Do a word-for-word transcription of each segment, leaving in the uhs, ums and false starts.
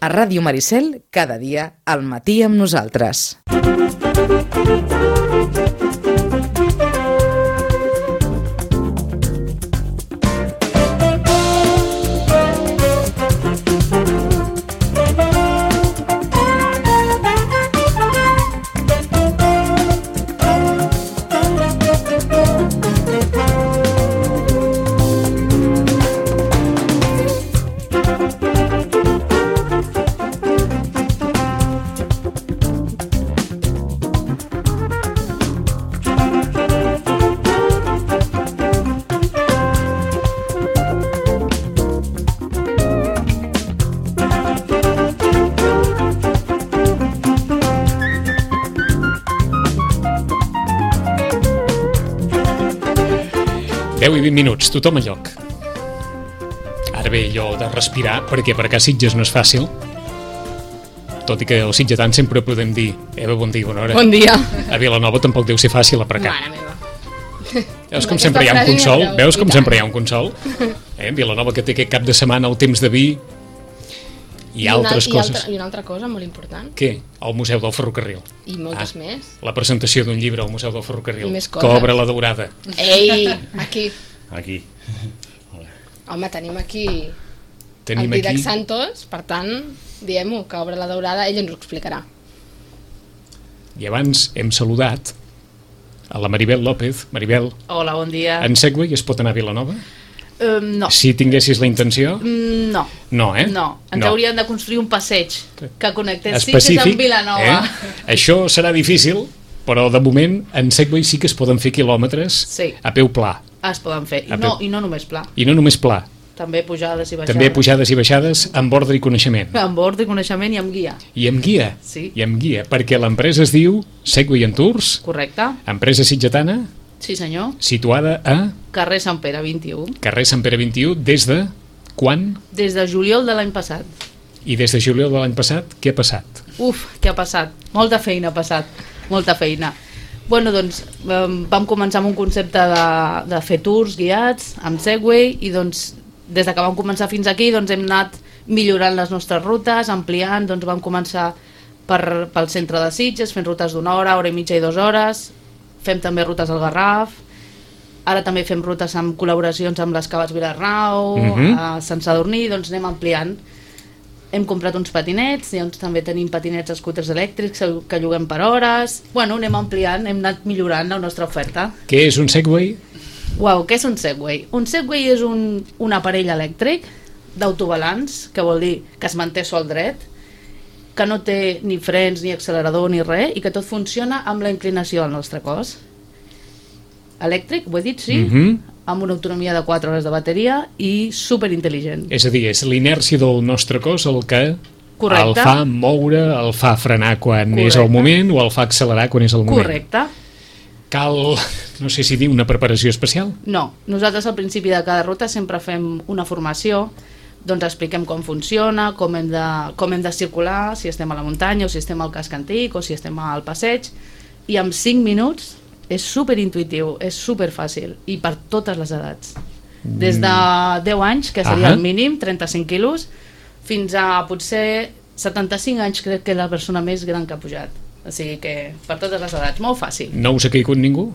A Ràdio Maricel, cada dia, al matí amb nosaltres. deu i vint minuts, tothom a lloc. Ara ve allò de respirar, perquè per acá Sitges no és fàcil. Tot i que els sitgetans sempre podem dir Eva, bon dia, bona hora. Bon dia. A Vilanova tampoc deu ser fàcil a per acá. Mare meva. Veus com sempre hi ha un consol? Veus com sempre hi ha un consol? Eh? Vilanova, que té aquest cap de setmana el temps de vi i, I altres una, coses. I, altra, I una altra cosa molt important. Què? El Museu del Ferrocarril. I moltes Ah, més. La presentació d'un llibre al Museu del Ferrocarril. I més que coses. obre la daurada. Ei, aquí. Aquí. Home, tenim aquí Tenim el Didac aquí... Santos, per tant, diem-ho, que obre la daurada, ell ens ho explicarà. I abans hem saludat a la Maribel López. Maribel, Hola, bon dia. en Segway es pot anar a Vilanova? Um, no. Si tinguessis la intenció? Mm, no. No, eh? No, ens No. haurien de construir un passeig que connectés Sitges Específic, amb Vilanova. eh? Això serà difícil, però de moment en Segway sí que es poden fer quilòmetres Sí. a peu pla. Es poden fer. I A no, peu. I no només pla. I no només pla, També pujades i baixades. també pujades i baixades amb ordre i coneixement. Amb ordre i coneixement i amb guia. I amb guia. Sí. I amb guia, perquè l'empresa es diu Segway and Tours, Correcte? empresa sitgetana, Sí, senyor. situada a Carrer Sant Pere vint-i-u. carrer Sant Pere vint-i-u, des de quan? Des de juliol de l'any passat. I des de juliol de l'any passat, què ha passat? Uf, què ha passat? Molta feina ha passat. Molta feina. Bueno, doncs, em, vam començar amb un concepte de, de fer tours guiats amb Segway i doncs des de que vam començar fins aquí doncs hem anat millorant les nostres rutes, ampliant, doncs vam començar per, pel centre de Sitges fent rutes d'una hora, hora i mitja i dues hores, fem també rutes al Garraf, ara també fem rutes amb col·laboracions amb les Caves Vilarnau, Mhm. a Sant Sadurní, doncs anem ampliant. Hem comprat uns patinets, i doncs també tenim patinets escúters elèctrics que lloguem per hores. Bueno, anem ampliant, hem anat millorant la nostra oferta. Què és un Segway? Uau, què és un Segway? Un Segway és un, un aparell elèctric d'autobalanç, que vol dir que es manté sol dret, que no té ni frens, ni accelerador, ni res, i que tot funciona amb la inclinació del nostre cos. Elèctric, ho he dit, sí? Mhm. Amb una autonomia de quatre hores de bateria i superintel·ligent. És a dir, és l'inèrcia del nostre cos el que Correcte. el fa moure, el fa frenar quan Correcte. és el moment o el fa accelerar quan és el moment. Correcte. Cal, no sé si dir, una preparació especial? No, nosaltres al principi de cada ruta sempre fem una formació, doncs expliquem com funciona, com hem de, com hem de circular, si estem a la muntanya o si estem al casc antic o si estem al passeig, i en cinc minuts és superintuitiu, és superfàcil i per totes les edats. Des de deu anys, que seria Ahà. el mínim, trenta-cinc quilos, fins a potser setanta-cinc anys, crec que és la persona més gran que ha pujat. O sigui que per totes les edats, molt fàcil. No us ha caigut ningú?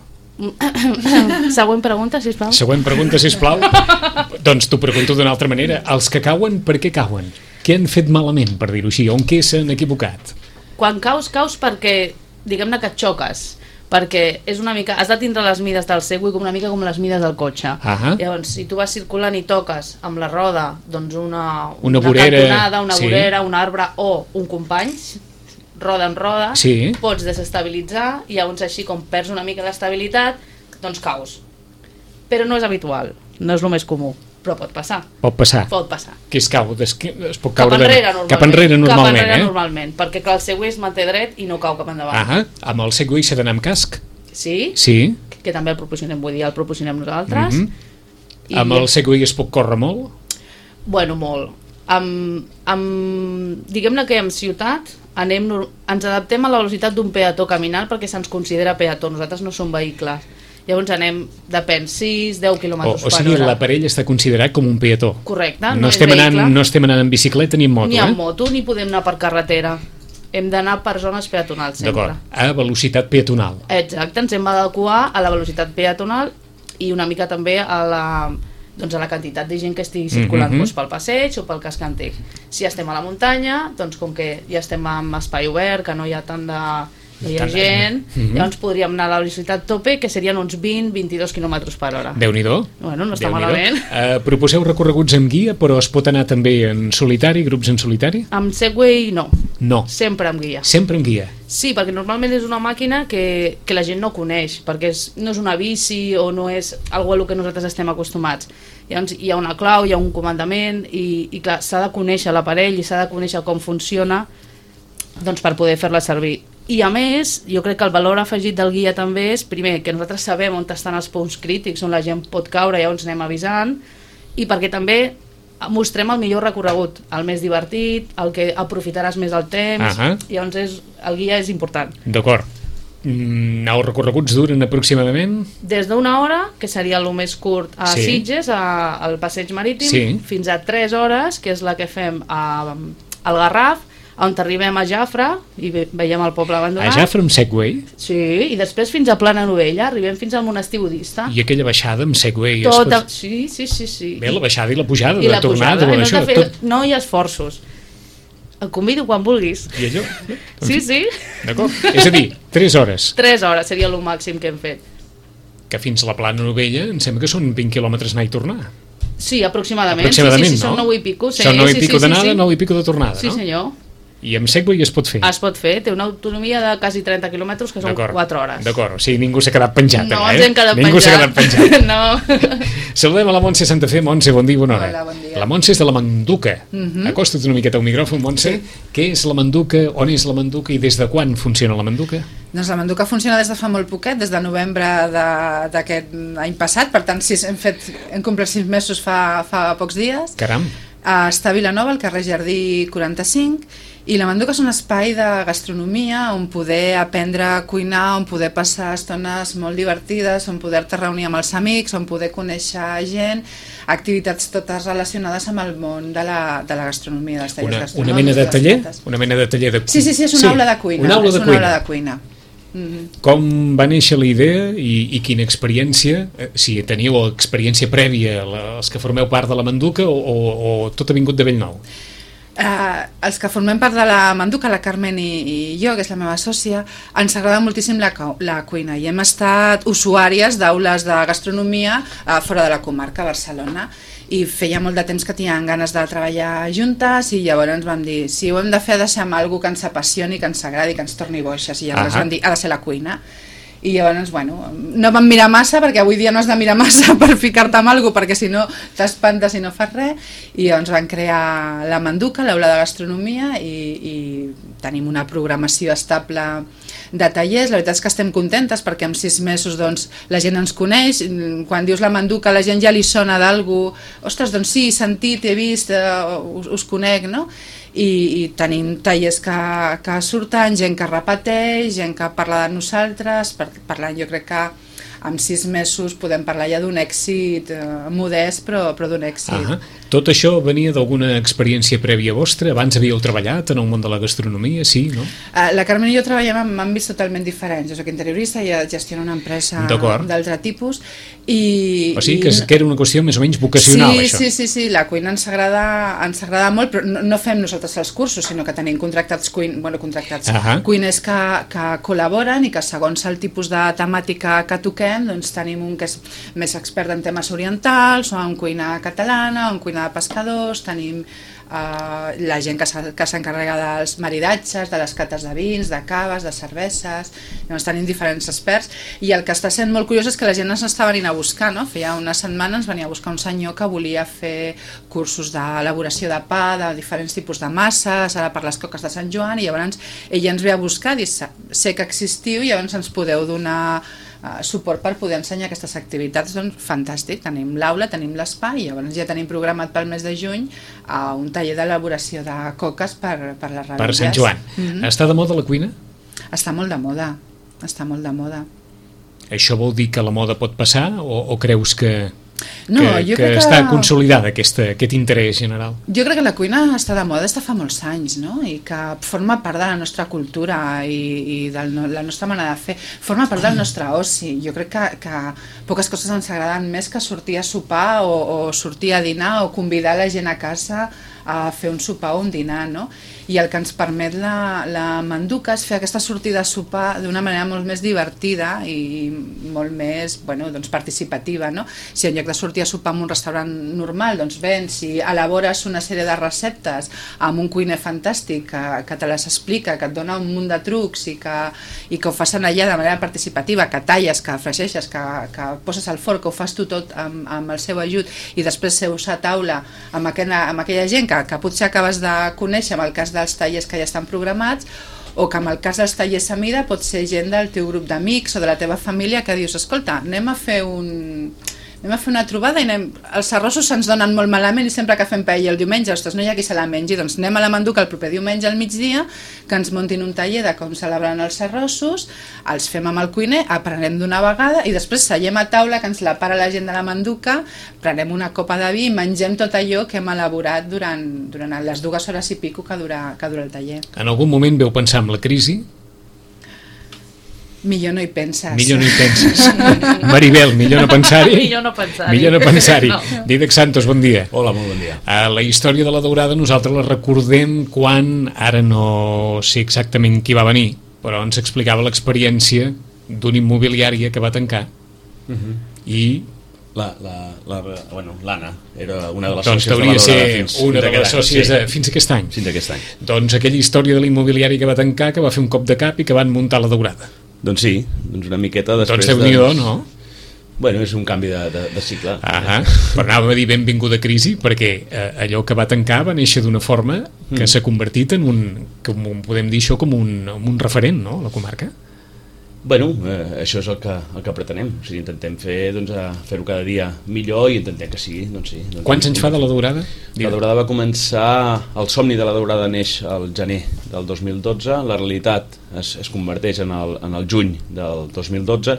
Següent pregunta, sisplau. Següent pregunta, sisplau. Doncs t'ho pregunto d'una altra manera. Els que cauen, per què cauen? Què han fet malament, per dir-ho així? On què s'han equivocat? Quan caus, caus perquè, diguem-ne que et xoques, perquè és una mica, has de tindre les mides del Segway com una mica com les mides del cotxe. Ahà. Llavors, si tu vas circulant i toques amb la roda doncs una, Una vorera, cantonada, una sí. vorera, un arbre o un company, roda en roda, Sí. pots desestabilitzar i llavors així com perds una mica l'estabilitat, doncs caus. Però no és habitual, no és el més comú, però pot passar, Pot passar. pot passar. Què es cau? Es, es pot Cap caure de- enrere, normalment. Cap enrere normalment, cap enrere eh? normalment, perquè clar, el Segway es manté dret i no cau cap endavant. Ahà. Amb el Segway s'ha d'anar amb casc? Sí, Sí. que també el proporcionem, vull dir, el proporcionem nosaltres. Mhm. I, Amb el Segway es pot córrer molt? Bueno, molt. Amb, amb, diguem-ne que en ciutat anem, nor- ens adaptem a la velocitat d'un peató caminant perquè se'ns considera peató, nosaltres no som vehicles. Llavors anem, depèn, sis deu O, quilòmetres o per sigui, hora. l'aparell està considerat com un peató. Correcte, No, no, és estem anant, vehicle. no estem anant en bicicleta ni en moto, Ni en eh? moto, ni podem anar per carretera. Hem d'anar per zones peatonals sempre. D'acord, a velocitat peatonal. Exacte, ens hem d'adequar a la velocitat peatonal i una mica també a la, doncs a la quantitat de gent que estigui circulant Mhm. doncs pel passeig o pel casc antic. Si estem a la muntanya, doncs com que ja estem en espai obert, que no hi ha tant de, no hi ha Tant de- gent, Mhm. llavors podríem anar a la velocitat tope, que serien uns vint a vint-i-dos quilòmetres per hora. Déu-n'hi-do. Bueno, no està Déu-n'hi-do. malament. Uh, proposeu recorreguts amb guia, però es pot anar també en solitari, grups en solitari? Amb Segway no, No, sempre amb guia. sempre amb guia. Sí, perquè normalment és una màquina que, que la gent no coneix, perquè és, no és una bici o no és algo a lo que nosaltres estem acostumats. Llavors hi ha una clau, hi ha un comandament i, i clar, s'ha de conèixer l'aparell i s'ha de conèixer com funciona doncs, per poder fer-la servir. I a més, jo crec que el valor afegit del guia també és, primer, que nosaltres sabem on estan els punts crítics, on la gent pot caure, llavors anem avisant, i perquè també mostrem el millor recorregut, el més divertit, el que aprofitaràs més el temps, Ahà. llavors és, el guia és important. D'acord. Mm, els recorreguts duren aproximadament? Des d'una hora, que seria el més curt a Sí. Sitges, a, al passeig marítim, Sí. fins a tres hores, que és la que fem a, al Garraf, on arribem a Jafre i ve, veiem el poble abandonat. A Jafre amb Segway? Sí, i després fins a Plana Novella, arribem fins al monestir budista. I aquella baixada amb Segway? es Tota, pot- sí, sí, sí, sí. Bé, la baixada i la pujada, I de la tornada, pujada, bueno, no, has això, de fer, tot... no hi ha esforços. El convido quan vulguis. I allò? Sí, sí. D'acord? És a dir, tres hores, Tres hores seria el màxim que hem fet. que fins a la Plana Novella em sembla que són vint quilòmetres anar i tornar. Sí, aproximadament. Aproximadament, sí, sí, sí, no? són nou i pico. Sí, Són nou i sí, pico sí, d'anada, sí, sí. nou i pico de tornada, Sí, no? senyor. I amb Segway es pot fer. Es pot fer, té una autonomia de quasi trenta quilòmetres, que són D'acord. quatre hores. D'acord, o sigui, ningú s'ha quedat penjat. No, allà, ens hem quedat ningú s'ha quedat penjat. penjat. No. Saludem a la Montse Santafé. Montse, bon dia i bona hora. Hola, bon dia. La Montse és de la Manduca. Uh -huh. Acosta't una miqueta al micròfon, Montse. Què és la Manduca, on és la Manduca i des de quan funciona la Manduca? Doncs la Manduca funciona des de fa molt poquet, des de novembre de- d'aquest any passat, per tant, sis, hem, fet, hem complert sis mesos fa, fa pocs dies. Caram. Uh, està a Vilanova, al carrer Jardí quaranta-cinc, i la Manduca és un espai de gastronomia on poder aprendre a cuinar, on poder passar estones molt divertides, on poder-te reunir amb els amics, on poder conèixer gent, activitats totes relacionades amb el món de la, de la gastronomia, dels tallers Una, una gastronòmics. mena de les taller? cates. Una mena de taller de... Sí, sí, sí, és una aula de cuina. Una aula és de una cuina. aula de cuina. Mm-hmm. Com va néixer la idea i, i quina experiència, eh, si teniu experiència prèvia la- els que formeu part de la Manduca o, o, o tot ha vingut de Bellnou? Uh, els que formem part de la Manduca, la Carmen i, i jo, que és la meva sòcia, ens agrada moltíssim la, cau- la cuina i hem estat usuàries d'aules de gastronomia uh, fora de la comarca, a Barcelona, i feia molt de temps que teníem ganes de treballar juntes i llavors ens vam dir, si ho hem de fer ha de ser amb alguna que ens apassioni, que ens agradi, que ens torni boixes, i llavors Ahà. vam dir, ha de ser la cuina. I llavors, bueno, no vam mirar massa, perquè avui dia no has de mirar massa per ficar-te amb alguna cosa, perquè si no t'espantes i no fas res, i llavors van crear la Manduca, l'aula de gastronomia, i, i tenim una programació estable de tallers. La veritat és que estem contentes perquè en sis mesos doncs, la gent ens coneix, quan dius la Manduca la gent ja li sona d'algú, ostres, doncs sí, he sentit, he vist, eh, us, us conec, no? I, i tenim tallers que, que surten, gent que repeteix, gent que parla de nosaltres, per, parlant jo crec que en sis mesos podem parlar ja d'un èxit eh, modest, però, però d'un èxit. Ah, tot això venia d'alguna experiència prèvia vostra? Abans havíeu treballat en el món de la gastronomia, sí, no? Uh, la Carmen i jo treballem en àmbits totalment diferents. Jo soc interiorista i gestiono una empresa D'acord. d'altre tipus. I, O sigui i- que, és- que era una qüestió més o menys vocacional, sí, això. Sí, sí, sí, la cuina ens agrada, ens agrada molt, però no, no fem nosaltres els cursos, sinó que tenim contractats, cuin, bueno, contractats Ahà. cuiners que, que col·laboren i que segons el tipus de temàtica que toquem, doncs tenim un que és més expert en temes orientals, o en cuina catalana, o en cuina de pescadors, tenim Uh, la gent que s'ha- que s'encarrega dels maridatges, de les cates de vins, de caves, de cerveses. Llavors tenim diferents experts, i el que està sent molt curiós és que la gent ens està venint a buscar, no? Feia una setmana ens venia a buscar un senyor que volia fer cursos d'elaboració de pa, de diferents tipus de masses, ara per les coques de Sant Joan, i llavors ell ens ve a buscar, diu, sé que existiu i llavors ens podeu donar Uh, suport per poder ensenyar aquestes activitats. Doncs fantàstic, tenim l'aula, tenim l'espai, i llavors ja tenim programat pel mes de juny uh, un taller d'elaboració de coques per, per les revetlles. Per Sant Joan. Mm-hmm. Està de moda la cuina? Està molt de moda, està molt de moda. això vol dir que la moda pot passar o, o creus que, no, que, jo que crec està que... consolidada aquesta, aquest interès general? Jo crec que la cuina està de moda està fa molts anys, no? I que forma part de la nostra cultura i, i de la nostra manera de fer, forma part del nostre oci. Jo crec que, que poques coses ens agraden més que sortir a sopar o, o sortir a dinar o convidar la gent a casa a fer un sopar o un dinar, no? I el que ens permet la, la Manduca és fer aquesta sortida a sopar d'una manera molt més divertida i molt més, bueno, doncs participativa, no? Si en lloc de sortir a sopar en un restaurant normal, doncs vens i elabores una sèrie de receptes amb un cuiner fantàstic que, que te les explica, que et dona un munt de trucs i que, i que ho fas allà de manera participativa, que talles, que fregeixes, que, que poses al forn, que ho fas tu tot amb, amb el seu ajut i després seus a taula amb aquella, amb aquella gent que, que potser acabes de conèixer amb el cas dels tallers que ja estan programats, o que en el cas dels tallers a mida pot ser gent del teu grup d'amics o de la teva família que dius, escolta, anem a fer un... anem a fer una trobada i anem... els arrossos se'ns donen molt malament i sempre que fem paella el diumenge, ostres, no hi ha qui se la mengi, doncs anem a la Manduca el proper diumenge al migdia, que ens muntin un taller de com celebren els arrossos, els fem amb el cuiner, aprenem d'una vegada i després seiem a taula, que ens la para la gent de la Manduca, prenem una copa de vi i mengem tot allò que hem elaborat durant, durant les dues hores i pico que dura, que dura el taller. En algun moment veu pensar en la crisi? Millor no hi penses. Millor no hi penses. Maribel, millor no pensar-hi. Millor no pensar-hi. Millor no pensar-hi. No. Dídac Santos, bon dia. Hola, molt bon dia. A la història de la Daurada nosaltres la recordem quan, ara no sé exactament qui va venir, però ens explicava l'experiència d'una immobiliària que va tancar uh -huh. i... La, la, la, bueno, l'Anna era una de les doncs sòcies de la hauria Daurada ser fins, una fins de les sòcies sí. de, fins aquest any. Fins aquest any. Doncs aquella història de l'immobiliari que va tancar, que va fer un cop de cap i que van muntar la Daurada. Doncs sí, doncs una miqueta després... Doncs Déu-n'hi-do, no? Bueno, és un canvi de, de, de cicle. Ah, però anàvem a dir benvinguda crisi perquè eh, allò que va tancar va néixer d'una forma que mm. s'ha convertit en un, com podem dir això, com un, un referent, no?, a la comarca. Bueno, eh, això és el que, el que pretenem, o sigui, intentem fer, doncs, fer-ho cada dia millor i intentem que sigui, doncs sí. Doncs, Quants anys fa de la Daurada? La Daurada va començar, el somni de la Daurada neix al gener del dos mil dotze, la realitat es, es converteix en el, en el juny del dos mil dotze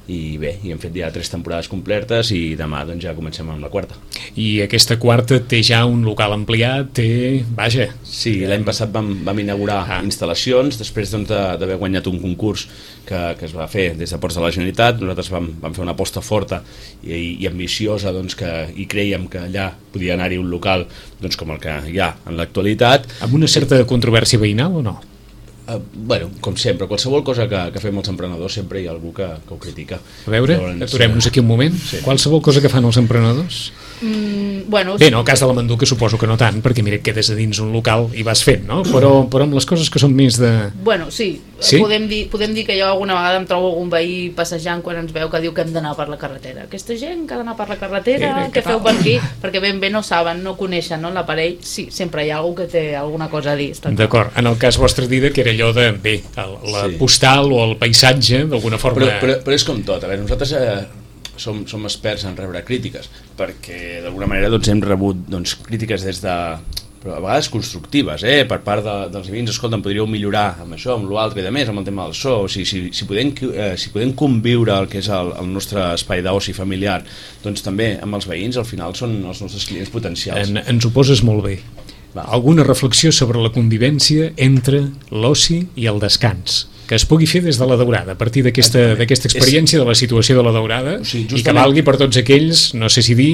i bé, hi hem fet ja tres temporades completes i demà doncs ja comencem amb la quarta. I aquesta quarta té ja un local ampliat, té... vaja. Sí, l'any passat vam, vam inaugurar ah. instal·lacions, després doncs, d'haver guanyat un concurs que, que es va fer des de Ports de la Generalitat. Nosaltres vam, vam fer una aposta forta i, i ambiciosa, doncs, que, i creiem que allà podia anar-hi un local doncs, com el que hi ha en l'actualitat. Amb una certa controvèrsia veïnal o no? Uh, bueno, com sempre, qualsevol cosa que, que fem els emprenedors sempre hi ha algú que, que ho critica. A veure, aturem-nos aquí un moment. Sí. Qualsevol cosa que fan els emprenedors? Mm, bueno, bé, no, el cas de la Manduca suposo que no tant, perquè mira, et quedes a dins un local i vas fent, no? Però, però amb les coses que són més de... Bueno, sí, sí? Podem, dir, podem dir que jo alguna vegada em trobo algun veí passejant quan ens veu que diu que hem d'anar per la carretera. Aquesta gent que ha d'anar per la carretera, Era, què feu per aquí? Perquè ben bé no saben, no coneixen, no? L'aparell, sí, sempre hi ha algú que té alguna cosa a dir. D'acord, en el cas vostre, Dida, que era allò de, bé, el, la sí. postal o el paisatge, d'alguna forma... Però, però, però és com tot, a veure, nosaltres... Eh... Som, som experts en rebre crítiques perquè d'alguna manera doncs, hem rebut doncs, crítiques des de, però a vegades constructives, eh? Per part de, dels veïns, escolta, em podríeu millorar amb això, amb l'altre i de més, amb el tema del so, o sigui, si, si, podem, eh, si podem conviure el que és el, el nostre espai d'oci familiar, doncs també amb els veïns, al final són els nostres clients potencials. En, ens ho poses molt bé. Va. Alguna reflexió sobre la convivència entre l'oci i el descans que es pugui fer des de la Daurada, a partir d'aquesta experiència és... de la situació de la Daurada, o sigui, justament... i que valgui per tots aquells, no sé si dir,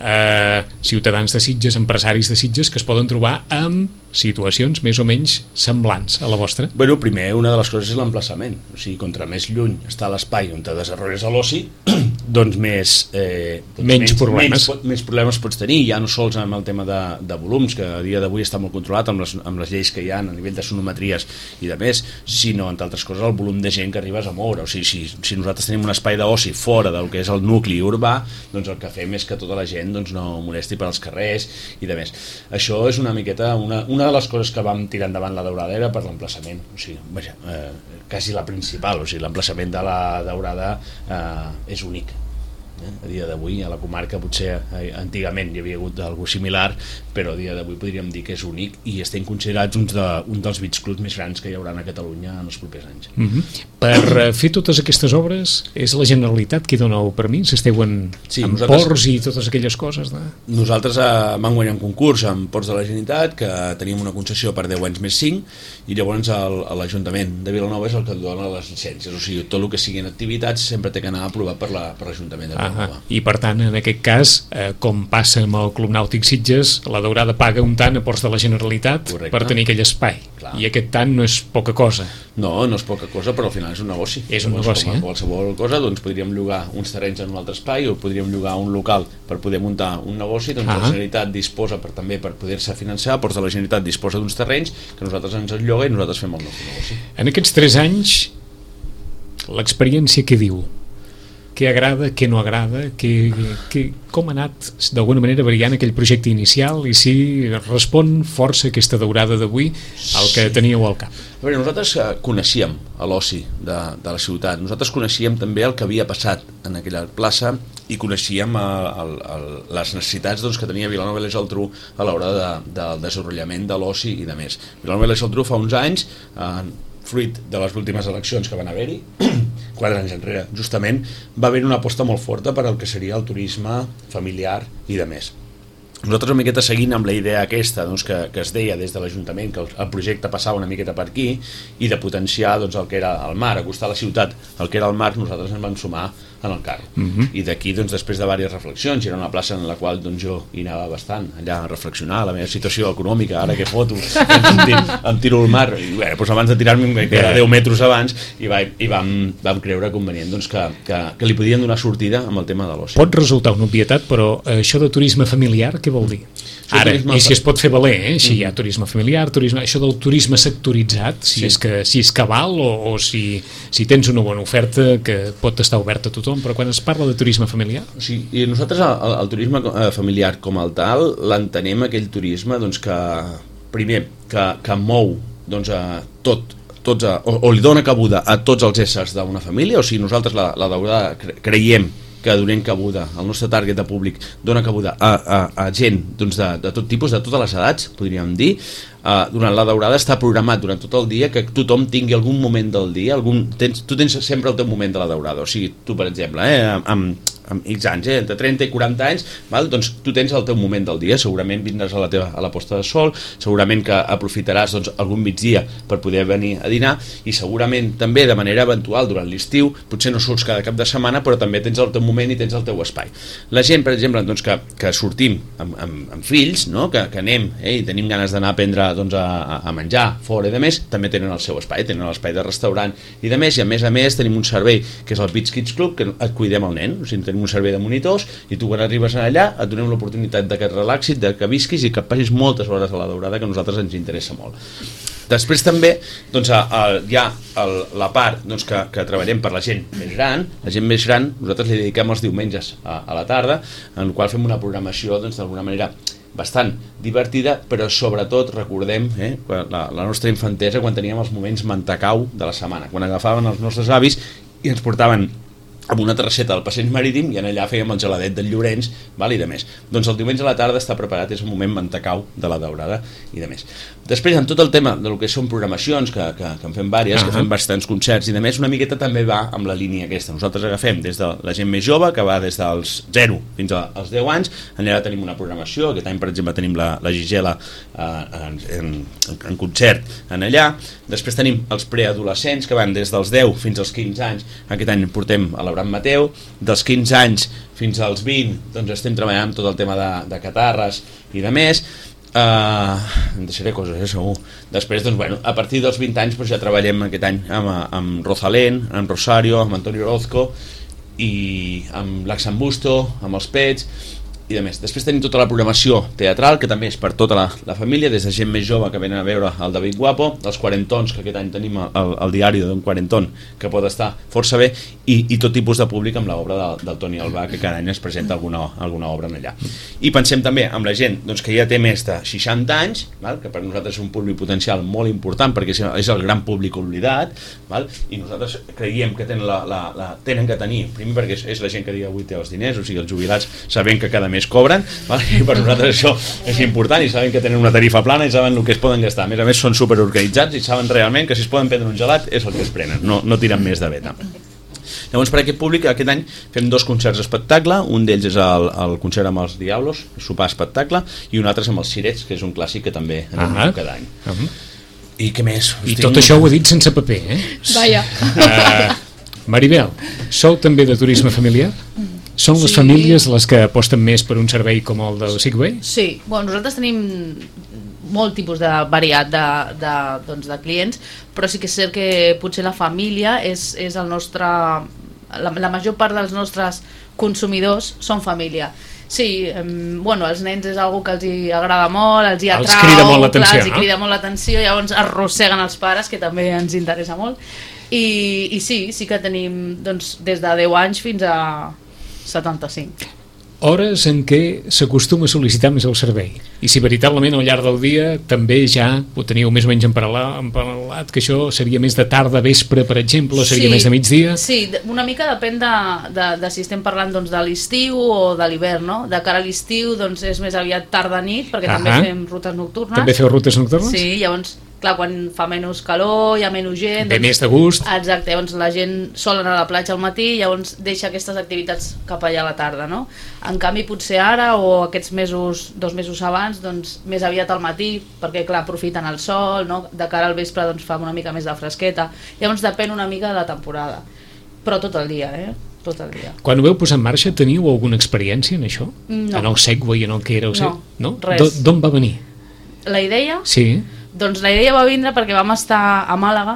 eh, ciutadans de Sitges, empresaris de Sitges, que es poden trobar amb situacions més o menys semblants a la vostra. Bueno, primer, una de les coses és l'emplaçament, o sigui, contra més lluny està l'espai on te desenvolupes a l'oci, doncs més, eh, doncs menys, menys problemes menys, més problemes pots tenir, ja no sols amb el tema de, de volums, que a dia d'avui està molt controlat amb les, amb les lleis que hi ha a nivell de sonometries i de més, sinó, entre altres coses, el volum de gent que arribes a moure. O sigui, si, si nosaltres tenim un espai d'oci fora del que és el nucli urbà, doncs el que fem és que tota la gent doncs, no molesti per als carrers i de més. Això és una miqueta, una, una de les coses que vam tirar endavant la Daurada era per l'emplaçament, o sigui, vaja, eh, quasi la principal, o sigui, l'emplaçament de la Daurada eh, és únic. Eh? A dia d'avui, a la comarca, potser eh, antigament hi havia hagut alguna similar, però a dia d'avui podríem dir que és únic i estem considerats uns de, un dels beach clubs més grans que hi haurà a Catalunya en els propers anys. Mm -hmm. Per fer totes aquestes obres, és la Generalitat qui dona el permís? Esteu en, sí, en nosaltres, ports i totes aquelles coses? De... Nosaltres eh, vam guanyar un concurs amb Ports de la Generalitat, que teníem una concessió per deu anys més cinc, i llavors l'Ajuntament de Vilanova és el que dona les llicències, o sigui, tot el que siguin activitats sempre té que anar aprovat per l'Ajuntament de Vilanova. Ah, i per tant, en aquest cas, eh, com passa amb el Club Nàutic Sitges, la Daurada paga un tant a Ports de la Generalitat. Correcte. Per tenir aquell espai. Clar. I aquest tant no és poca cosa. No, no és poca cosa, però al final és un negoci. És un llavors, negoci, com a eh? qualsevol cosa, doncs podríem llogar uns terrenys en un altre espai o podríem llogar un local per poder muntar un negoci, doncs ah. la Generalitat disposa per, també per poder-se finançar, Ports de la Generalitat disposa d'uns terrenys que nosaltres ens els lloga i nosaltres fem el nostre negoci. En aquests tres anys, l'experiència què diu? Què agrada, què no agrada, què, què, com ha anat d'alguna manera variant aquell projecte inicial i si respon força aquesta Daurada d'avui al que sí. teníeu al cap? A veure, nosaltres coneixíem l'oci de, de la ciutat, nosaltres coneixíem també el que havia passat en aquella plaça i coneixíem el, el, el, les necessitats doncs, que tenia Vilanova i la Geltrú a l'hora de, del desenvolupament de l'oci i de més. Vilanova i la Geltrú fa uns anys, eh, fruit de les últimes eleccions que van haver-hi, quatre anys enrere, justament, va haver una aposta molt forta per al que seria el turisme familiar i de més. Nosaltres una miqueta seguint amb la idea aquesta doncs, que, que es deia des de l'Ajuntament que el, el projecte passava una miqueta per aquí i de potenciar doncs, el que era el mar, acostar a la ciutat el que era el mar, nosaltres ens vam sumar en el carro. Uh-huh. I d'aquí, doncs, després de diverses reflexions, era una plaça en la qual doncs, jo hi anava bastant allà a reflexionar la meva situació econòmica, ara que foto em, tiro, em tiro al mar i bé, doncs abans de tirar-me que era deu metres abans i, va, i vam, vam creure convenient doncs, que, que, que li podien donar sortida amb el tema de l'oci. Pot resultar una obvietat, però eh, això de turisme familiar què vol dir? Ara, i si es pot fer valer, eh? Si hi ha turisme familiar, turisme, això del turisme sectoritzat, si, sí. és, que, si és cabal o, o si, si tens una bona oferta que pot estar oberta a tothom, però quan es parla de turisme familiar... Sí, i nosaltres el, el turisme familiar com el tal l'entenem aquell turisme doncs, que, primer, que, que mou doncs, a tot, tots a, o, o li dona cabuda a tots els éssers d'una família, o sigui, nosaltres la, la Daurada creiem que donem cabuda, el nostre target de públic dona cabuda a, a, a gent doncs de, de tot tipus, de totes les edats, podríem dir. Uh, durant la Daurada està programat durant tot el dia que tothom tingui algun moment del dia, algun, tens, tu tens sempre el teu moment de la Daurada, o sigui, tu per exemple, eh, amb, amb, amb X anys, eh, entre trenta i quaranta anys, val? Doncs tu tens el teu moment del dia, segurament vindràs a la, teva, a la posta de sol, segurament que aprofitaràs doncs, algun migdia per poder venir a dinar i segurament també de manera eventual durant l'estiu, potser no surts cada cap de setmana però també tens el teu moment i tens el teu espai. La gent, per exemple, doncs, que, que sortim amb, amb, amb fills, no? que, que anem eh, i tenim ganes d'anar a prendre doncs, a, a menjar fora i de més, també tenen el seu espai, tenen l'espai de restaurant i de més, i a més a més tenim un servei que és el Beach Kids Club, que et cuidem el nen, o sigui, tenim un servei de monitors i tu quan arribes allà et donem l'oportunitat de que et relaxis, de que visquis i que passis moltes hores a la Daurada, que a nosaltres ens interessa molt. Després també doncs, a, a, hi ha el, la part doncs, que, que treballem per la gent més gran. La gent més gran nosaltres li dediquem els diumenges a, a la tarda, en el qual fem una programació doncs, d'alguna manera bastant divertida, però sobretot recordem eh, la, la nostra infantesa quan teníem els moments mantacau de la setmana, quan agafaven els nostres avis i ens portaven amb una terrasseta del passeig marítim i en allà fèiem el geladet del Llorenç, val, i de més. Doncs el diumenge a la tarda està preparat, és un moment mantacau de la Daurada i de més. Després, en tot el tema del que són programacions, que, que, que en fem vàries, uh-huh. que fem bastants concerts i de més, una miqueta també va amb la línia aquesta. Nosaltres agafem des de la gent més jove, que va des dels zero fins als deu anys, allà tenim una programació, aquest any, per exemple, tenim la, la Gigela eh, en, en, en concert en allà. Després tenim els preadolescents, que van des dels deu fins als quinze anys, aquest any portem a l'Abraham Mateu, dels quinze anys fins als vint, doncs estem treballant amb tot el tema de, de catarres i de més. Uh, em deixaré coses, eh, segur. Després, doncs, bueno, a partir dels vint anys doncs, ja treballem aquest any amb, amb Rosalén, amb Rosario, amb Antonio Orozco i amb l'Axambusto, amb els Pets i de més. Després tenim tota la programació teatral, que també és per tota la, la família, des de gent més jove que venen a veure el David Guapo, els quarantons, que aquest any tenim el, el, el diari d'un quaranton, que pot estar força bé, i, i tot tipus de públic amb l'obra del, del Toni Albà, que cada any es presenta alguna, alguna obra en allà. I pensem també amb la gent doncs, que ja té més de seixanta anys, val? Que per nosaltres és un públic potencial molt important, perquè és el gran públic oblidat, val? I nosaltres creiem que tenen, la, la, la, tenen que tenir, primer perquè és, és la gent que dia avui té els diners, o sigui, els jubilats sabent que cada mes cobren, val? I per nosaltres això és important, i saben que tenen una tarifa plana i saben el que es poden gastar. A més a més són superorganitzats i saben realment que si es poden prendre un gelat és el que es prenen, no, no tiren més de beta. Llavors, per aquest públic, aquest any fem dos concerts espectacle, un d'ells és el, el concert amb els Diablos, sopar espectacle, i un altre és amb els Cirets, que és un clàssic que també anem cada any. Uh -huh. I què més? I tot això ho ha dit sense paper, eh? Vaja. Uh, Maribel, sou també de turisme familiar? Són les Sí. famílies les que aposten més per un servei com el del Segway? Sí, bueno, nosaltres tenim molt tipus de variat de, de, doncs, de clients, però sí que és cert que potser la família és, és el nostre... La, la major part dels nostres consumidors són família. Sí, eh, bueno, els nens és algo que els hi agrada molt, els hi atrau, Els crida molt l'atenció, clar, els hi no? crida molt l'atenció, llavors arrosseguen els pares, que també ens interessa molt. I, i sí, sí que tenim doncs, des de deu anys fins a setanta-cinc. Hores en què s'acostuma a sol·licitar més el servei, i si veritablement al llarg del dia també ja ho teniu més o menys emparal·lat, que això seria més de tarda, vespre, per exemple, o seria sí, més de migdia? Sí, una mica depèn de, de, de si estem parlant doncs, de l'estiu o de l'hivern, no? De cara a l'estiu doncs, és més aviat tarda-nit, perquè uh-huh. també fem rutes nocturnes. També feu rutes nocturnes? Sí, llavors, clar, quan fa menys calor, hi ha menys gent... Ve doncs, més de gust. Exacte, llavors la gent sol anar a la platja al matí, llavors deixa aquestes activitats cap allà a la tarda, no? En canvi, potser ara o aquests mesos, dos mesos abans, doncs més aviat al matí, perquè clar, aprofiten el sol, no? De cara al vespre doncs fa una mica més de fresqueta, llavors depèn una mica de la temporada, però tot el dia, eh? Tot el dia. Quan ho veu posar en marxa, teniu alguna experiència en això? No. En el Segway, en el que era el No, no? res. D'on va venir? La idea? Sí. Doncs la idea va vindre perquè vam estar a Màlaga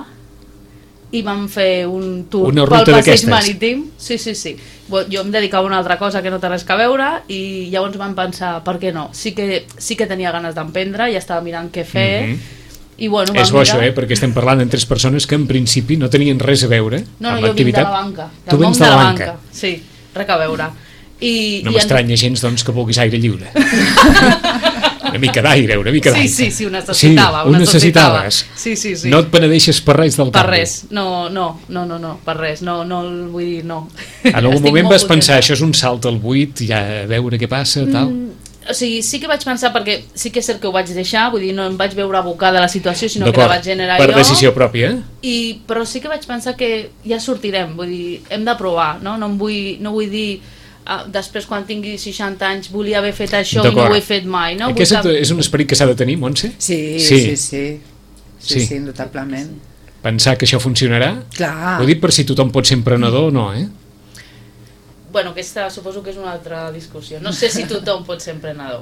i vam fer un tour Una pel ruta passeig d'aquestes. marítim. Sí, sí, sí. Jo em dedicava a una altra cosa que no té res a veure i llavors vam pensar, per què no? Sí que, sí que tenia ganes d'emprendre, ja estava mirant què fer, Mhm. i bueno, És bo vam això, mirar... eh? Perquè estem parlant en tres persones que en principi no tenien res a veure No, no, amb jo vinc de l'activitat. la banca. Tu del vens món de la banca. Sí, res a veure. I, No i en- m'estranya gens, doncs, que vulguis aire lliure. Una mica d'aire, una mica d'aire. Sí, sí, sí, ho necessitava. Sí, ho ho necessitava. necessitaves. Sí, sí, sí. No et penedeixes per res del Per canvi. res, no, no, no, no, no, per res, no, no, vull dir, no. En algun Estic moment molt vas pensar, contenta. això és un salt al buit, ja a veure què passa, tal? Mm, o sigui, sí que vaig pensar, perquè sí que és cert que ho vaig deixar, vull dir, no em vaig veure abocada a la situació, sinó que la vaig generar per jo. decisió pròpia. I, però sí que vaig pensar que ja sortirem, vull dir, hem de provar, no? No em vull, no vull dir, ah, després quan tingui seixanta anys volia haver fet això i no D'acord. ho he fet mai, no? Aquest Vull que- és un esperit que s'ha de tenir, Montse? Sí, Sí. sí, sí. Sí, Sí. sí, sí, notablement. Pensar que això funcionarà? Clar. Ho dic per si tothom pot ser emprenedor o no, eh? Bueno, aquesta suposo que és una altra discussió. No sé si tothom pot ser emprenedor.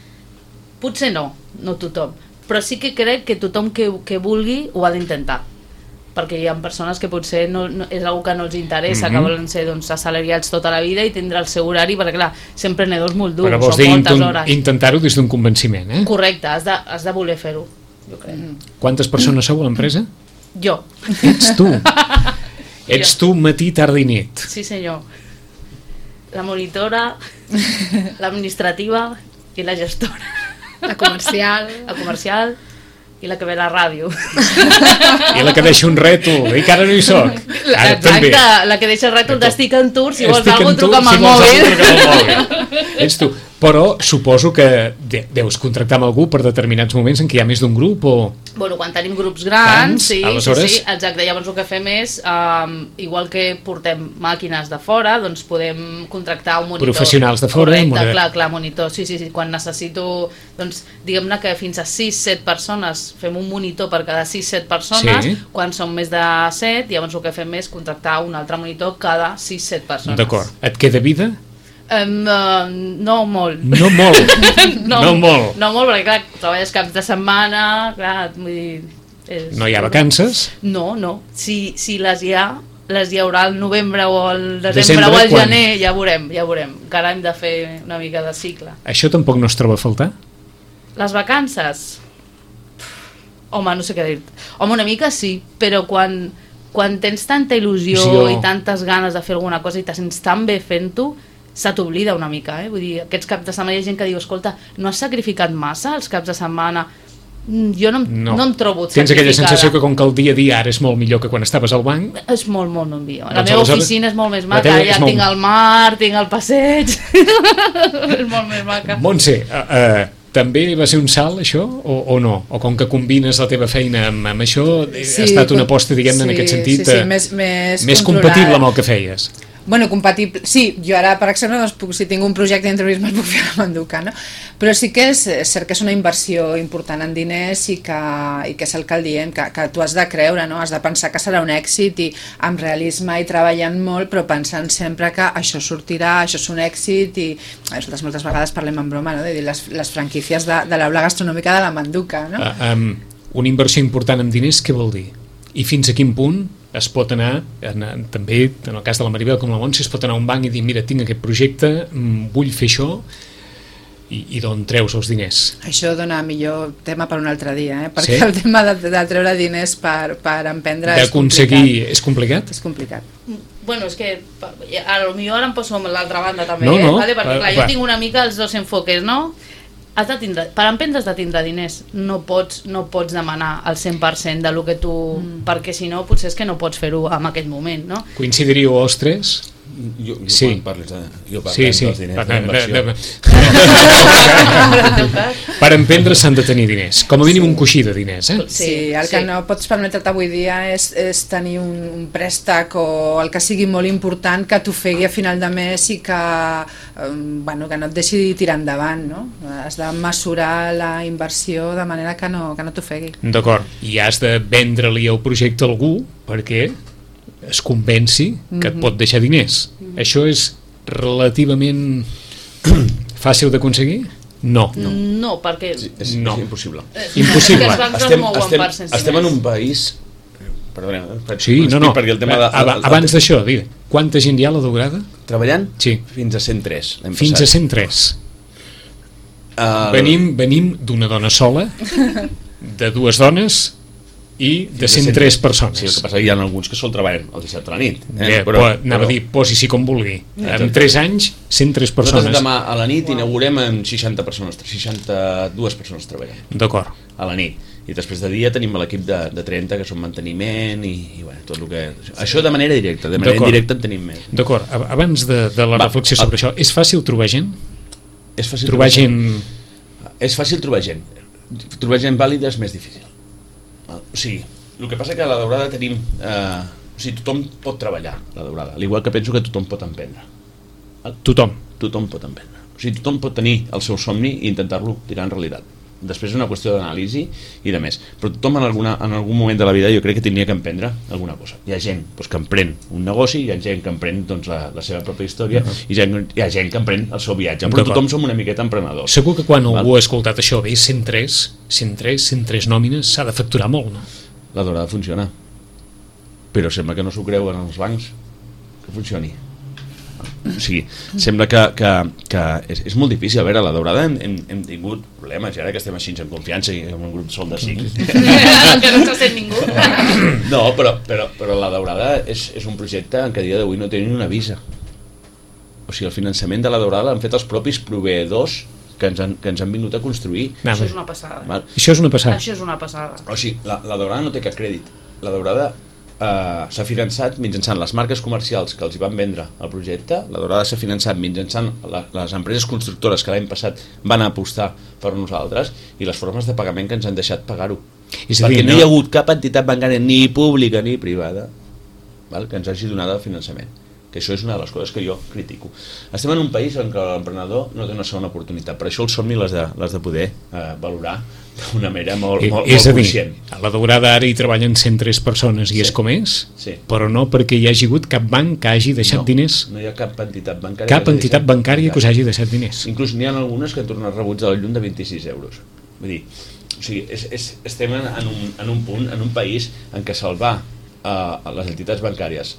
Potser no, no tothom. Però sí que crec que tothom que, que vulgui ho ha d'intentar. Perquè hi ha persones que potser no, no, és una que no els interessa, mm-hmm. que volen ser doncs, assalariats tota la vida i tindre el seu horari, perquè clar, ser emprenedor és molt dur, Però vols són dir moltes inten- hores. intentar-ho des d'un convenciment, eh? Correcte, has de, has de voler fer-ho, jo crec. Mm. Quantes persones sou a l'empresa? Jo. Ets tu. Ets tu matí, tarda i nit. Sí, senyor. La monitora, l'administrativa i la gestora. La comercial. La comercial i la que ve a la ràdio. I la que deixa un rètol, i que ara no hi soc. Ara també. Exacte, la que deixa el rètol d'estic en tour, si vols Estic alguna en tu, truca amb si el vols mòbil. alguna, truca amb el mòbil. Ets tu. Però suposo que de- deus contractar amb algú per determinats moments en què hi ha més d'un grup o... Bueno, quan tenim grups grans, Grans, sí, sí, aleshores- sí, exacte, llavors el que fem és, um, igual que portem màquines de fora, doncs podem contractar un monitor. Professionals de fora, Correcte, moder- clar, clar, monitor, sí, sí, sí, quan necessito, doncs, diguem-ne que fins a sis set persones, fem un monitor per cada sis set persones, Sí. quan són més de set, llavors el que fem és contractar un altre monitor cada sis set persones. D'acord. Et queda vida? Um, uh, no molt. No molt. no molt. No molt, perquè clar, treballes caps de setmana, clar, vull dir... És... No hi ha vacances? No, no. Si, si les hi ha, les hi haurà al novembre o al desembre, Desembre, o al quan? gener, ja veurem, ja veurem. Encara hem de fer una mica de cicle. Això tampoc no es troba a faltar? Les vacances? Home, no sé què dir. Home, una mica sí, però quan, quan tens tanta il·lusió Jo... i tantes ganes de fer alguna cosa i te sents tan bé fent-ho, se t'oblida una mica, eh? Vull dir, aquests caps de setmana hi ha gent que diu, escolta, no has sacrificat massa els caps de setmana? Jo no, no. no em trobo Tens aquella sensació que com que el dia a dia ara és molt millor que quan estaves al banc? És molt, molt, molt millor. La Doncs meva aleshores, oficina és molt més maca, ja molt... tinc el mar, tinc el passeig, és molt més maca. Montse, uh, uh, també va ser un salt això o, o no? O com que combines la teva feina amb, amb això, sí, ha estat una aposta, diguem-ne, sí, en aquest sentit, sí, sí, més, més, més compatible amb el que feies? Bueno, compatible, sí, jo ara, per exemple, doncs, puc, si tinc un projecte d'interiorisme el puc fer a Manduca, no? Però sí que és, és cert que és una inversió important en diners i que, i que és el que el diem, que, que tu has de creure, no? Has de pensar que serà un èxit i amb realisme i treballant molt, però pensant sempre que això sortirà, això és un èxit i nosaltres moltes vegades parlem en broma, no? De dir les, les franquícies de, de l'aula gastronòmica de la Manduca, no? Uh, um, una inversió important en diners, què vol dir? I fins a quin punt es pot anar, en, també en el cas de la Maribel com la Montse, es pot anar a un banc i dir, mira, tinc aquest projecte, vull fer això, i, i d'on treus els diners? Això dona millor tema per un altre dia, eh? Perquè sí? el tema de, de treure diners per, per emprendre és d'aconseguir complicat. és complicat? És complicat. Bueno, és que a lo millor ara em poso amb l'altra banda també, no, eh? no, Vale? Perquè va, clar, va. jo tinc una mica els dos enfoques, no? Has de tindre, per emprendre has de tindre diners, no pots, no pots demanar el cent per cent de lo que tu, mm. perquè si no potser és que no pots fer-ho en aquell moment, no? Coincidiríeu els tres? Jo, jo sí. quan parles de, jo sí, sí. dels diners, per, de de, de, per emprendre s'han de tenir diners, com a mínim sí. un coixí de diners, eh? Sí, el que sí. no pots permetre't avui dia és, és tenir un, un préstec o el que sigui molt important que t'ofegui a final de mes i que, eh, bueno, que no et deixi tirar endavant, no? Has de mesurar la inversió de manera que no, que no t'ofegui. D'acord, i has de vendre-li el projecte a algú perquè es convenci que et pot deixar diners. Mm-hmm. Això és relativament fàcil d'aconseguir? No. No, no perquè... Sí, és, no. és impossible. Impossible. Estem, estem, estem en un país... Perdona, sí, no, no. Perquè el tema de, el, el, abans d'això, quanta gent hi ha a la Daurada? Treballant? Sí. Fins a cent tres. Fins a cent tres. Uh, venim venim d'una dona sola, de dues dones i de cent tres persones. Sí, el que passa que hi ha alguns que sol treballen el dissabte a la nit. Eh? Bé, però, anava però... a dir, posi-s'hi com vulgui. En tres anys, cent tres persones. Nosaltres demà a la nit inaugurem amb seixanta persones, seixanta-dues persones treballant. D'acord. A la nit. I després de dia tenim l'equip de, de trenta que són manteniment i, i bueno, tot el que... Això de manera directa, de manera indirecta en tenim més. D'acord, abans de, de la Va, reflexió sobre a... això, és fàcil trobar gent? És fàcil trobar, trobar gent... gent... És fàcil trobar gent. Trobar gent vàlida és més difícil. O sigui, el que passa que a la Daurada tenim... Eh, o sigui, tothom pot treballar a la Daurada, al igual que penso que tothom pot emprendre. Tothom? Tothom pot emprendre. O sigui, tothom pot tenir el seu somni i intentar-lo tirar en realitat. Després és una qüestió d'anàlisi i de més. Però tothom en, alguna, en algun moment de la vida jo crec que tindria que emprendre alguna cosa. Hi ha gent doncs, que emprèn un negoci, hi ha gent que emprèn doncs, la, la seva pròpia història, uh -huh. i gent, hi ha gent que emprèn el seu viatge. Però tothom som una miqueta emprenedors. Segur que quan Val? algú ha escoltat això, bé, cent tres, cent tres, cent tres nòmines, s'ha de facturar molt, no? La Daurada funciona. Però sembla que no s'ho creuen els bancs que funcioni. O sigui, sembla que, que, que és, és molt difícil. A veure, a la Daurada hem, hem, hem tingut problemes, i ara que estem així en confiança i amb un grup sol de cinc. Que no s'ha sent ningú. No, però, però, però la Daurada és, és un projecte en què a dia d'avui no té ni una visa. O sigui, el finançament de la Daurada l'han fet els propis proveïdors que ens han, que ens han vingut a construir. Això és una passada. Val? Això és una passada. Això és una passada. O sigui, la, la Daurada no té cap crèdit. La Daurada Uh, s'ha finançat mitjançant les marques comercials que els hi van vendre el projecte. La Daurada s'ha finançat mitjançant la, les empreses constructores que l'any passat van apostar per nosaltres i les formes de pagament que ens han deixat pagar-ho. Perquè dir, no... no hi ha hagut cap entitat bancària ni pública ni privada, val, que ens hagi donat el finançament, que això és una de les coses que jo critico. Estem en un país en què l'emprenedor no té una segona oportunitat, per això el somni l'has de, l'has de poder uh, valorar d'una manera molt, molt, és molt a dir, conscient. A la Daurada ara hi treballen cent tres persones i sí. és com és, sí. però no perquè hi hagi hagut cap banc que hagi deixat no, diners. No hi ha cap entitat bancària cap entitat bancària que us hagi deixat diners. Inclús n'hi ha algunes que han tornat rebuts a la llum de vint-i-sis euros. Vull dir, o sigui, és, és, estem en un, en un punt, en un país en què salvar uh, les entitats bancàries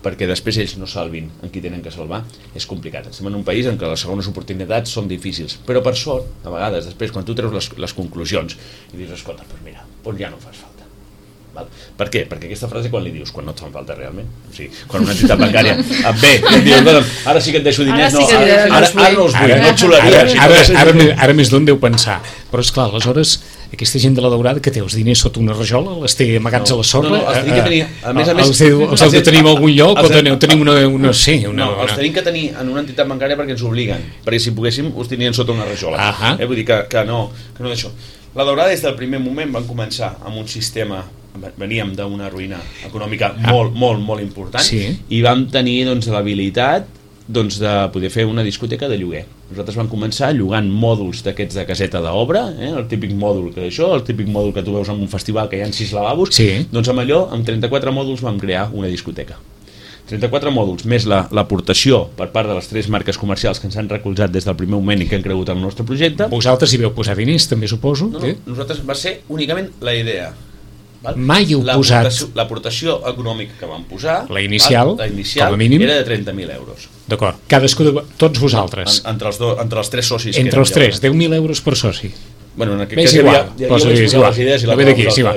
perquè després ells no salvin en qui tenen que salvar, és complicat. Estem en un país en què les segones oportunitats són difícils, però per sort, a vegades, després, quan tu treus les, les conclusions i dius, escolta, doncs mira, doncs ja no fas falta. Val? Per què? Perquè aquesta frase quan li dius, quan no et fan falta realment, o sigui, quan una entitat bancària et ve i et diu, ara sí que et deixo diners, no, ara, ara, ara, ara no els vull, no et xularia. Ara, ara, ara, ara, ara més d'on deu pensar, però esclar, aleshores aquesta gent de la Daurada que té els diners sota una rajola, els té amagats no, a la sorra, no, no, els tenim que tenir, a més a més, els, heu, els heu de tenir en algun lloc o teniu, tenim una, una, sí, una, no, els tenim que tenir en una entitat bancària perquè ens obliguen, perquè si poguéssim us tenien sota una rajola. Uh -huh. eh, vull dir que, que no, que no d'això. La Daurada des del primer moment van començar amb un sistema, veníem d'una ruïna econòmica ah. molt, molt, molt important, sí. I vam tenir doncs, l'habilitat doncs, de poder fer una discoteca de lloguer. Nosaltres vam començar llogant mòduls d'aquests de caseta d'obra, eh? El típic mòdul que això, el típic mòdul que tu veus en un festival que hi ha sis lavabos, sí. Doncs amb allò, amb trenta-quatre mòduls vam crear una discoteca. trenta-quatre mòduls, més l'aportació per part de les tres marques comercials que ens han recolzat des del primer moment i que han cregut en el nostre projecte. Vosaltres hi veu posar diners, també suposo? No, no, eh? Nosaltres va ser únicament la idea. Val? Mai heu posat... L'aportació econòmica que vam posar, la inicial, val? La inicial com a mínim, era de trenta mil euros. D'acord, cadascú de... tots vosaltres. En, entre, els do, entre els tres socis. Entre els tres, deu mil euros per soci. Bueno, en aquest cas hi havia... Ja, Posa, ja és igual, les idees i la ve d'aquí, sí, va.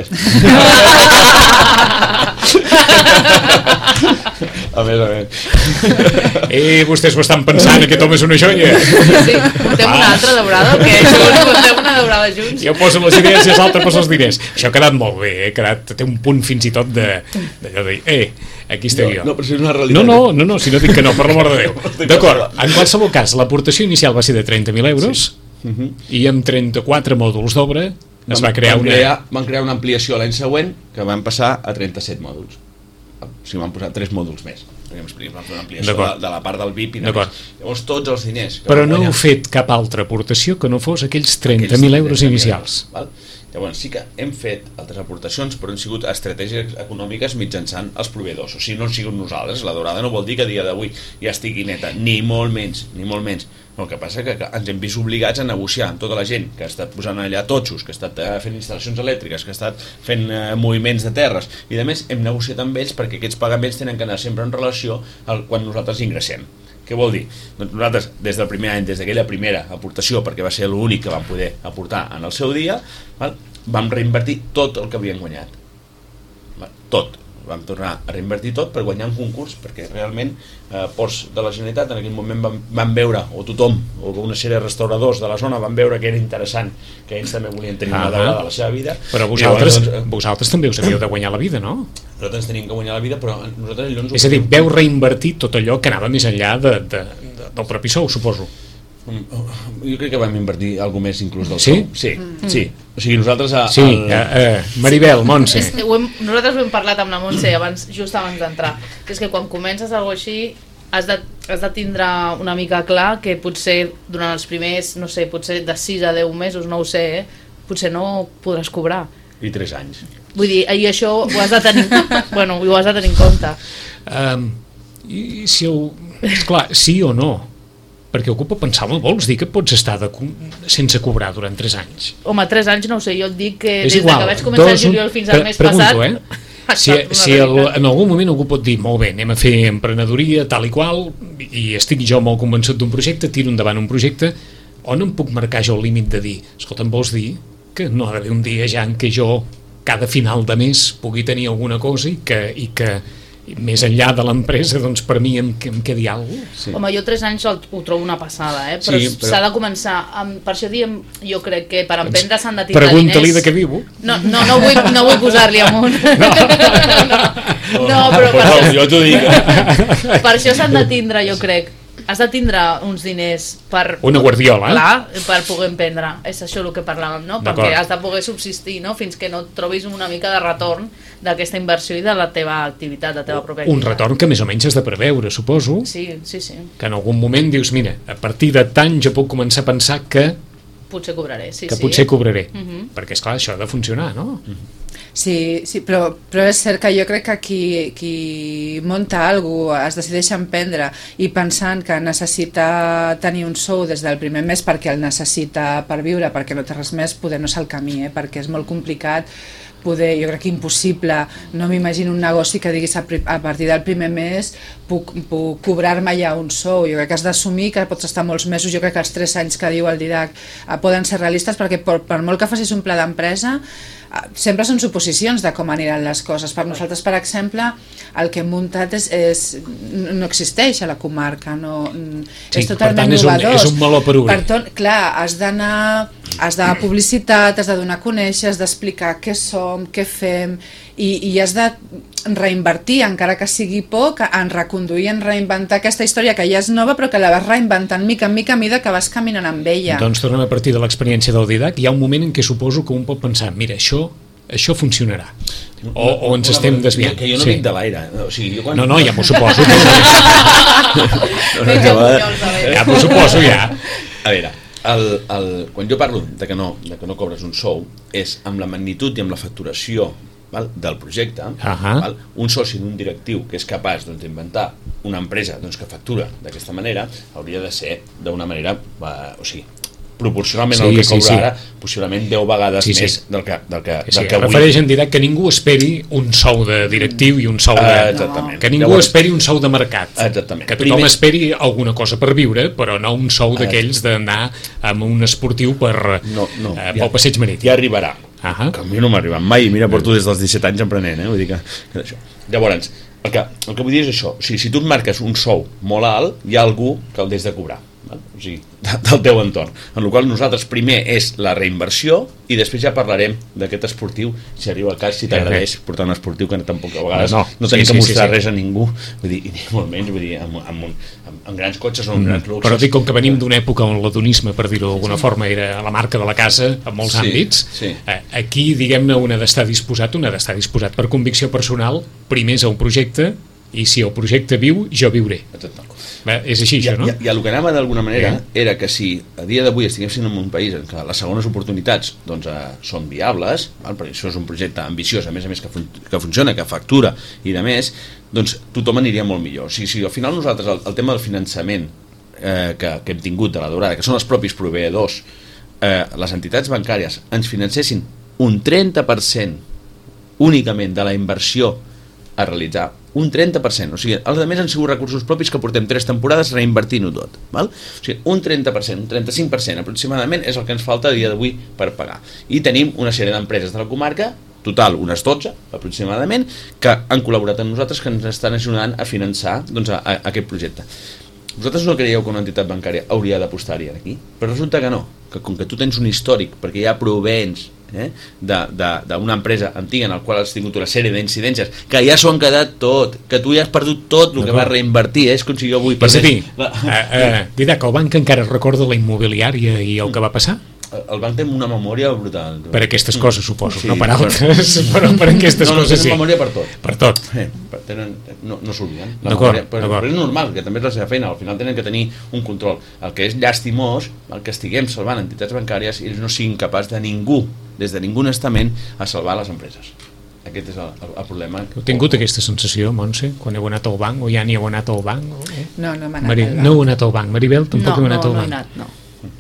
A més a més. Eh, vostès ho estan pensant, aquest home és una joia. Sí, portem ah. una altra daurada, o què? Portem una daurada junts. Jo poso les idees i l'altre posa els diners. Això ha quedat molt bé, eh? Ha quedat, té un punt fins i tot de, de, de eh, aquí estic no, jo. No, però si és una realitat. No, no, no, no si no dic que no, per l'amor de Déu. D'acord, en qualsevol cas, l'aportació inicial va ser de trenta mil euros, sí. Uh-huh. I amb trenta-quatre mòduls d'obra es va crear van una... Crear, van crear una ampliació l'any següent que van passar a trenta-set mòduls. O sigui, van posar tres mòduls més. Van fer una ampliació de, de la part del V I P i de més. Llavors tots els diners... Però no heu fet cap altra aportació que no fos aquells trenta mil euros inicials. Val? Llavors sí que hem fet altres aportacions, però han sigut estratègies econòmiques mitjançant els proveïdors. O sigui, no han sigut nosaltres. La Daurada no vol dir que a dia d'avui ja estigui neta, ni molt menys, ni molt menys. El que passa que, que ens hem vist obligats a negociar amb tota la gent que ha estat posant allà totxos, que ha estat eh, fent instal·lacions elèctriques, que ha estat fent eh, moviments de terres, i a més hem negociat amb ells perquè aquests pagaments tenen que anar sempre en relació al quan nosaltres ingressem. Què vol dir? Doncs nosaltres, des del primer any, des d'aquella primera aportació, perquè va ser l'únic que vam poder aportar en el seu dia, val? Vam reinvertir tot el que havíem guanyat. Val? Tot. Vam tornar a reinvertir tot per guanyar un concurs, perquè realment eh, Ports de la Generalitat en aquell moment van, van veure, o tothom, o una sèrie de restauradors de la zona van veure que era interessant, que ells també volien tenir una daurada a la seva vida. Però vosaltres, llavors, doncs, vosaltres també us havíeu de guanyar la vida, no? Nosaltres teníem que guanyar la vida, però nosaltres allò ens... És a dir, veu reinvertir tot allò que anava més enllà de, de, de, del propi sou, suposo. Jo crec que vam invertir alguna més inclús del sí? sou. Sí, mm. sí. O sigui, nosaltres... A, sí, el... uh, uh, Maribel, Montse. Ho hem, nosaltres ho hem parlat amb la Montse abans, just abans d'entrar. És que quan comences alguna cosa així has de, has de tindre una mica clar que potser durant els primers, no sé, potser de sis a deu mesos, no ho sé, eh, potser no podràs cobrar. I tres anys. Vull dir, i això ho has de tenir, bueno, ho has de tenir en compte. Um, i si ho... Clar, sí o no? Perquè ocupa pensar-me, vols dir que pots estar de, sense cobrar durant tres anys? Home, tres anys no ho sé, jo et dic que és des igual, que vaig començar el juliol fins al mes pregunto, passat... Eh? Si, si el, en algun moment algú pot dir, molt bé, anem a fer emprenedoria, tal i qual, i estic jo molt convençut d'un projecte, tiro endavant un projecte, on em puc marcar jo el límit de dir, escolta, em vols dir que no ha d'haver un dia ja en què jo cada final de mes pugui tenir alguna cosa i que, i que més enllà de l'empresa, doncs per mi em, em quedi alguna cosa. Sí. Home, jo tres anys ho, ho trobo una passada, eh? però, sí, però... s'ha de començar, amb, per això diem, jo crec que per emprendre s'han de tindre diners. Pregunta-li de què viu. No, no, no vull, no vull posar-li amunt. No, no, no, no però per, això, jo t'ho dic. Per això s'han de tindre, jo crec, has de tindre uns diners per... Una guardiola, eh? Clar, per poder emprendre. És això el que parlàvem, no? Perquè has de poder subsistir, no? Fins que no trobis una mica de retorn d'aquesta inversió i de la teva activitat, de la teva pròpia activitat. Un retorn que més o menys has de preveure, suposo. Sí, sí, sí. Que en algun moment dius, mira, a partir de tant jo puc començar a pensar que... Potser cobraré, sí, que sí. Que potser cobraré. Uh -huh. Perquè, esclar, això ha de funcionar, no? Uh -huh. Sí, sí, però, però és cert que jo crec que qui, qui munta alguna cosa es decideix a emprendre i pensant que necessita tenir un sou des del primer mes perquè el necessita per viure, perquè no té res més, poder no ser el camí, eh? Perquè és molt complicat poder, jo crec que impossible, no m'imagino un negoci que diguis a, a partir del primer mes puc, puc cobrar-me ja un sou. Jo crec que has d'assumir que pots estar molts mesos, jo crec que els tres anys que diu el Didac eh, poden ser realistes, perquè per, per molt que facis un pla d'empresa eh, sempre són suposicions de com aniran les coses. Per nosaltres, per exemple, el que hem muntat és, és, no existeix a la comarca, no, sí, és totalment per tant, innovador. És un, és un meló per obrir. Per tot, clar, has d'anar, has de publicitat, has de donar a conèixer, has d'explicar què som, què fem, i, i has de reinvertir, encara que sigui poc, en reconduir, en reinventar aquesta història que ja és nova, però que la vas reinventant mica en mica a mida que vas caminant amb ella. Doncs tornem a partir de l'experiència del Didac. Hi ha un moment en què suposo que un pot pensar, mira, això això funcionarà, o, o ens estem desviant. Que jo no sí. vinc de l'aire, o sigui, jo quan... no, no, ja m'ho suposo ja m'ho suposo ja a veure, el, el, quan jo parlo de que, no, de que no cobres un sou és amb la magnitud i amb la facturació, val, del projecte. uh-huh. val, un soci d'un directiu que és capaç doncs, d'inventar una empresa doncs, que factura d'aquesta manera hauria de ser d'una manera eh, o sigui proporcionalment sí, al que cobra sí, sí. ara, possiblement deu vegades sí, sí. més del que, del que, sí, del que avui. Refereix en Didac que ningú esperi un sou de directiu i un sou de... Uh, exactament. Que ningú Llavors, esperi un sou de mercat. Exactament. Que tothom Primer... esperi alguna cosa per viure, però no un sou uh, d'aquells d'anar amb un esportiu per, no, no, uh, ja, pel passeig marítim. Ja arribarà. Uh -huh. Que a mi no m'ha arribat mai, mira, porto des dels disset anys emprenent, eh? Vull dir que, que això. Llavors, el que, el que vull dir és això, o sigui, si tu et marques un sou molt alt, hi ha algú que el des de cobrar. O sigui, del teu entorn, en el qual nosaltres primer és la reinversió i després ja parlarem d'aquest esportiu, si arriba al cas, si t'agradeix portar un esportiu, que tampoc a vegades no, no, no tenim sí, que mostrar sí, sí, res a ningú, vull dir, i ni molt menys, vull dir, amb, amb, amb, amb grans cotxes o amb grans luxes. Però dic, com que venim d'una època on l'adonisme, per dir-ho d'alguna sí. forma, era la marca de la casa en molts sí, àmbits, sí. aquí, diguem-ne, un ha d'estar disposat, un ha d'estar disposat per convicció personal, primers a un projecte, i si el projecte viu, jo viuré. Exacte. Bé, és així, això, no? I, i, i el que anava d'alguna manera yeah. era que si a dia d'avui estiguéssim en un país en què les segones oportunitats doncs, eh, són viables, val? Perquè això és un projecte ambiciós, a més a més que, fun que funciona, que factura i de més, doncs tothom aniria molt millor. O sigui, si al final nosaltres el, el tema del finançament eh, que, que hem tingut de la Daurada, que són els propis proveïdors, eh, les entitats bancàries ens financessin un trenta per cent únicament de la inversió a realitzar, un trenta per cent, o sigui, els altres han sigut recursos propis que portem tres temporades reinvertint-ho tot, val? O sigui, un trenta per cent, un trenta-cinc per cent aproximadament és el que ens falta a dia d'avui per pagar. I tenim una sèrie d'empreses de la comarca, total unes dotze aproximadament, que han col·laborat amb nosaltres, que ens estan ajudant a finançar doncs, a, a, a aquest projecte. Vosaltres no creieu que una entitat bancària hauria d'apostar-hi aquí? Però resulta que no, que com que tu tens un històric, perquè hi ha proveents eh, d'una empresa antiga en el qual has tingut una sèrie d'incidències, que ja s'ho han quedat tot, que tu ja has perdut tot el que vas reinvertir, eh? És com si jo avui... És a dir, uh, uh, Didac, el banc encara recorda la immobiliària i el que va passar? El banc té una memòria brutal. Per aquestes coses, suposo, sí, no per altres, però per aquestes no, no, coses sí. No, memòria per tot. Per tot. Eh, tenen, no no s'obliden. D'acord, però, però és normal, que també és la seva feina, al final tenen que tenir un control. El que és llastimós, el que estiguem salvant entitats bancàries, ells no siguin capaç de ningú, des de ningú estament, a salvar les empreses. Aquest és el, el, el problema. Heu tingut aquesta sensació, Montse, quan heu anat al banc, o ja n'hi heu anat al banc? O, eh? No, no hem anat Mari... al banc. No heu anat al banc. Maribel, tampoc no, heu anat no, al banc. banc. No, no he anat, no.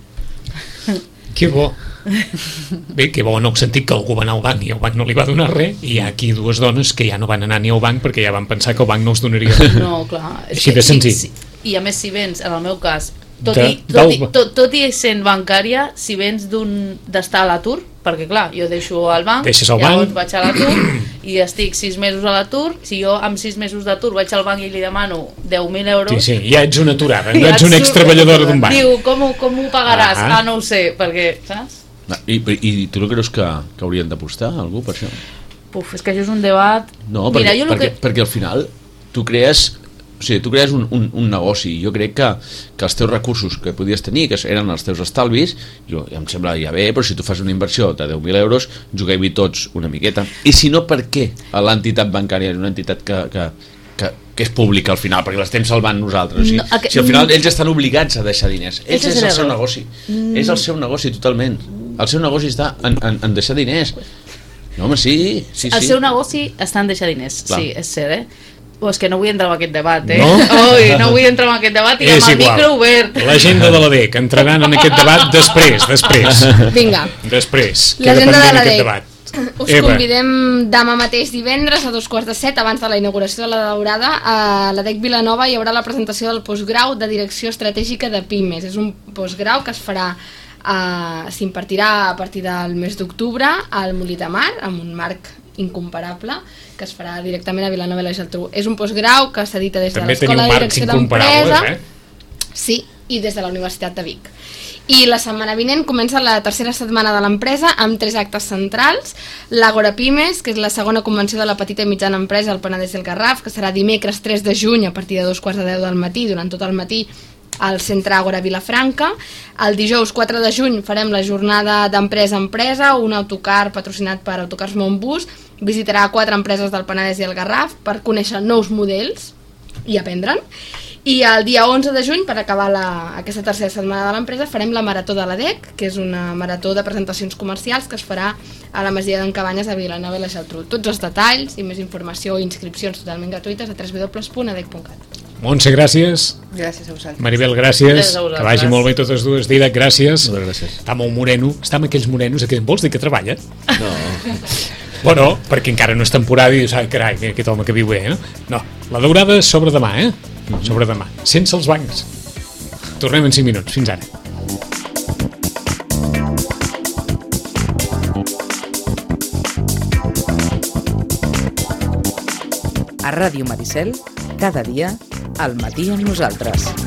Que bo. Bé, que bo en el sentit que algú va anar al banc i el banc no li va donar res, i hi ha aquí dues dones que ja no van anar ni al banc perquè ja van pensar que el banc no els donaria res. No, clar. Així de senzill. Sí, sí. I a més, si vens, en el meu cas, tot, de, i, tot, i, tot, tot i sent bancària, si vens d'estar a l'atur, perquè clar, jo deixo el banc, Deixes el llavors banc. vaig a l'atur i estic sis mesos a l'atur, si jo amb sis mesos d'atur vaig al banc i li demano deu mil euros... Sí, sí, ja ets una aturada, ja ets una extreballadora d'un banc. Diu, com, com ho pagaràs? Ah, ah, no ho sé, perquè, saps? I, i tu no creus que, que haurien d'apostar algú per això? Puf, és que això és un debat... No, perquè, Mira, jo perquè, que... perquè al final tu crees... O sigui, tu crees un, un, un negoci. Jo crec que, que els teus recursos que podies tenir, que eren els teus estalvis, jo, em sembla ja bé, però si tu fas una inversió de deu mil euros, jugueu-hi tots una miqueta. I si no, per què l'entitat bancària és una entitat que, que, que, que és pública al final? Perquè l'estem salvant nosaltres. O sigui, no, aqu... Si al final ells estan obligats a deixar diners. Ells és, és el seu negoci. Mm. És el seu negoci totalment. El seu negoci està en, en, en deixar diners. No, home, sí, sí, sí. El seu negoci està en deixar diners, clar. Sí, és cert, eh? Oh, és que no vull entrar en aquest debat, eh? No? Oi, no vull entrar en aquest debat i és amb el igual. micro obert. L'agenda de la D E C entraran en aquest debat després, després. Vinga. Després. L'agenda de la D E C. Us Eva. Convidem demà mateix divendres a dos quarts de set, abans de la inauguració de la Daurada. A la D E C Vilanova hi haurà la presentació del postgrau de Direcció Estratègica de Pimes. És un postgrau que es farà, eh, s'impartirà a partir del mes d'octubre al Molí de Mar, amb un marc incomparable, que es farà directament a Vilanova i la Geltrú. És un postgrau que s'edita des de l'Escola de Direcció d'Empresa, eh? Sí, i des de la Universitat de Vic. I la setmana vinent comença la tercera setmana de l'empresa amb tres actes centrals. L'Agora Pimes, que és la segona convenció de la petita i mitjana empresa al Penedès i el Garraf, que serà dimecres tres de juny a partir de dos quarts de deu del matí, durant tot el matí al Centre Agora Vilafranca. El dijous quatre de juny farem la jornada d'empresa a empresa, un autocar patrocinat per Autocars Montbus. Visitarà quatre empreses del Penedès i el Garraf per conèixer nous models i aprendre'n. I el dia onze de juny, per acabar la, aquesta tercera setmana de l'empresa, farem la Marató de la D E C, que és una marató de presentacions comercials que es farà a la Masia d'en Cabanyes a Vilanova i la Geltrú. Tots els detalls i més informació i inscripcions totalment gratuïtes a w w w punt a d e c punt cat. Montse, gràcies. Gràcies a vosaltres. Maribel, gràcies. Que vagi molt bé totes dues. Didac, gràcies. Moltes gràcies. Està molt moreno. Està amb aquells morenos. Aquells... Vols dir que treballa? No. Bueno, perquè encara no és temporada i dius, ai, carai, aquest home que viu bé, eh? No, la Daurada sobre demà, eh? Mm-hmm. Sobre demà. Sense els bancs. Tornem en cinc minuts. Fins ara. A Ràdio Maricel, cada dia, al matí amb nosaltres.